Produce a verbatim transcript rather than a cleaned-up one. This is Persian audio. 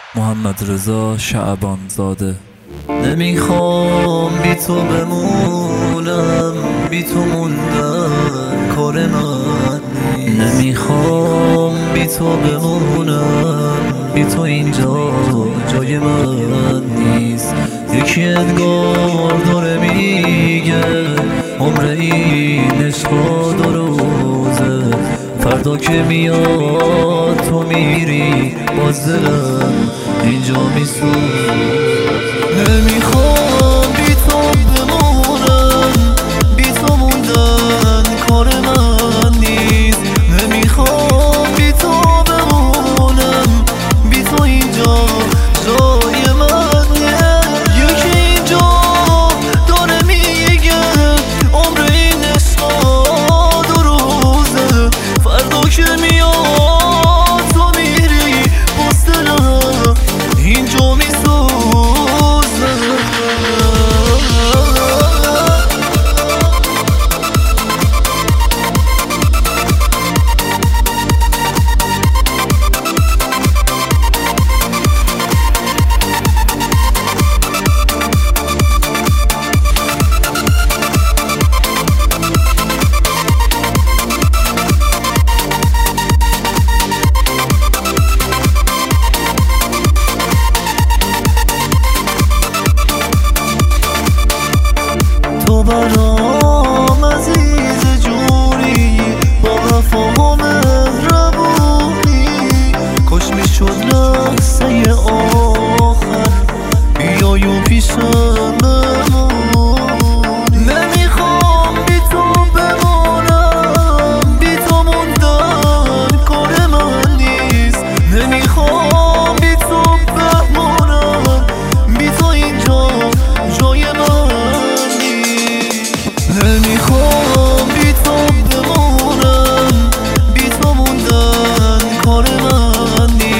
محمد رضا شعبان زاده. نمیخوام بی تو بمونم، بی تو موندن کار من نیست. نمیخوام بی تو بمونم، بی تو اینجا جای من نیست. یکی انگار داره میگه عمر این عشقا دو روزه، فردا که میاد تو میری باز دلم اینجا میسوزه. نمیخوام بی تو بمونم، بی تو موندن کار من نیست. نمیخوام بی تو بمونم، بی تو اینجا جای من نیست. یکی اینجا داره میگه عمر این عشقا دو روزه، فردا که میاد تو میری باز دلم اینجا میسوزه. تو برام عزیز جوری با وفا و مهربونی، کاش میشد لحظه آخر بیای و پیشم بمونی. نمیخوام بی تو بمونم، بی تو موندن کار من نیست. نمیخوام بی تو بمونم، بی تو اینجا جای من. نمیخوام بی تو بمونم، بی تو موندن کار من نیست.